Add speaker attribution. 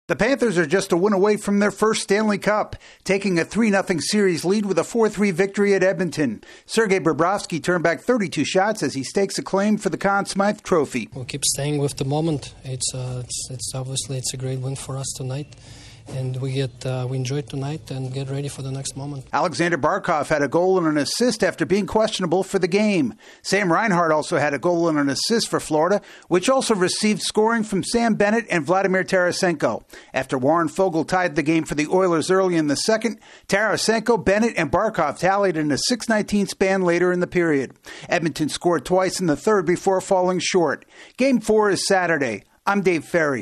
Speaker 1: The Panthers are just a win away from their first Stanley Cup, taking a 3-0 series lead with a 4-3 victory at Edmonton. Sergei Bobrovsky turned back 32 shots as he stakes a claim for the Conn Smythe Trophy.
Speaker 2: We'll keep staying with the moment. It's obviously it's a great win for us tonight. And we enjoy tonight and get ready for the next moment.
Speaker 1: Alexander Barkov had a goal and an assist after being questionable for the game. Sam Reinhart also had a goal and an assist for Florida, which also received scoring from Sam Bennett and Vladimir Tarasenko. After Warren Foegele tied the game for the Oilers early in the second, Tarasenko, Bennett, and Barkov tallied in a 6:19 span later in the period. Edmonton scored twice in the third before falling short. Game 4 is Saturday. I'm Dave Ferry.